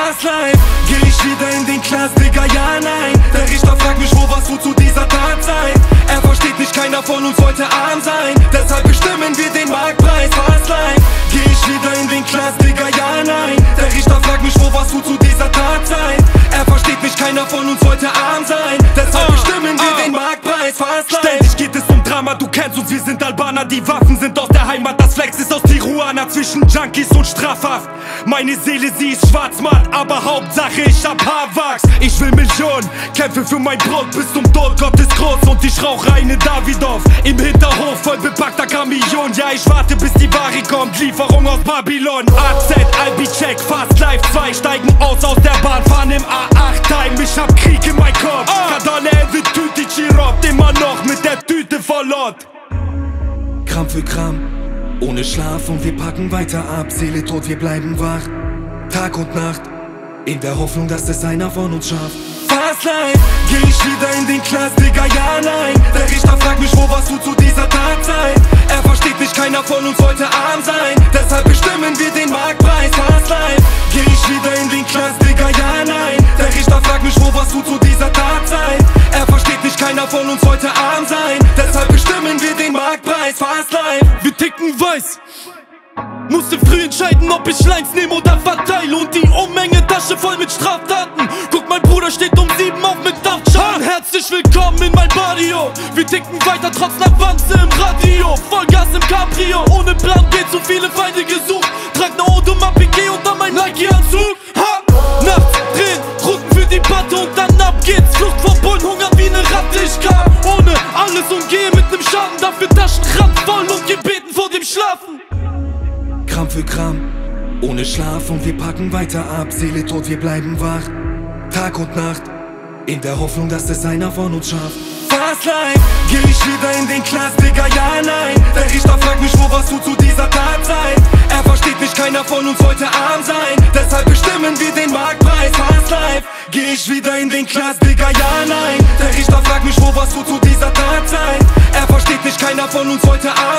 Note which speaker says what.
Speaker 1: Fast Life, geh ich wieder in den Knast, Digga, ja, nein. Der Richter fragt mich, wo warst du zu dieser Tatzeit? Er versteht nicht, keiner von uns wollte arm sein. Deshalb bestimmen wir den Marktpreis. Fast Life, geh ich wieder in den Knast, Digga, ja, nein. Der Richter fragt mich, wo warst du zu dieser Tatzeit? Er versteht nicht, keiner von uns wollte arm sein. Deshalb bestimmen wir den Marktpreis. Fast Life.
Speaker 2: Ständig geht es um Drama, du kennst uns, wir sind Albaner. Die Waffen sind aus der Heimat, das Flex ist aus Tijuana. Zwischen Junkies und Strafhaft, meine Seele, sie ist Schwarzmann, aber Hauptsache ich hab Haarwachs. Ich will Millionen, kämpfe für mein Brot bis zum Tod. Gott ist groß und ich rauche eine Davidoff. Im Hinterhof voll bepackter Kamion. Ja, ich warte bis die Ware kommt, Lieferung aus Babylon. AZ, Albi-Check, Fast Life 2. Steigen aus der Bahn, fahren im A8-Time. Ich hab Krieg in mein Kopf, Kadale wird Tüte Chirop. Immer noch mit der Tüte voll Lot.
Speaker 1: Gramm für Gramm, ohne Schlaf und wir packen weiter ab. Seele tot, wir bleiben wach, Tag und Nacht, in der Hoffnung, dass es einer von uns schafft. Fast Life, geh ich wieder in den Knast, Digga, ja, nein. Der Richter fragt mich, wo warst du zu dieser Tatzeit? Er versteht nicht, keiner von uns wollte arm sein. Deshalb bestimmen wir den Marktpreis. Fast Life, geh ich wieder in den Knast, Digga, ja, nein. Der Richter fragt mich, wo warst du zu dieser Tatzeit? Er versteht nicht, keiner von uns wollte arm sein. Deshalb bestimmen wir den Marktpreis. Fast Life,
Speaker 2: wir ticken weiß. Musste früh entscheiden, ob ich Lines nehme oder verteile. Und die Unmenge Tasche voll mit Straftaten. Guck, mein Bruder steht um 7 auf mit Dachtschaden. Herzlich willkommen in mein Barrio. Wir ticken weiter trotz Avanze im Radio. Vollgas im Cabrio, ohne Plan B, zu viele Feinde gesucht. Trag ne Audemars Piguet unter mein Nike-Anzug. Nachts drehen, Routen für die Patte und dann ab geht's. Flucht vor Bullen, Hunger wie ne Ratte. Ich kam ohne alles und gehe mit nem Schaden. Dafür Taschen randvoll und gebeten vor dem Schlafen.
Speaker 1: Gramm für Gramm, ohne Schlaf und wir packen weiter ab. Seele tot, wir bleiben wach, Tag und Nacht, in der Hoffnung, dass es einer von uns schafft. Fast Life, geh ich wieder in den Knast, Digga, ja, nein. Der Richter fragt mich, wo warst du zu dieser Tatzeit? Er versteht nicht, keiner von uns wollte arm sein. Deshalb bestimmen wir den Marktpreis. Fast Life, geh ich wieder in den Knast, Digga, ja, nein. Der Richter fragt mich, wo warst du zu dieser Tatzeit? Er versteht nicht, keiner von uns wollte arm sein.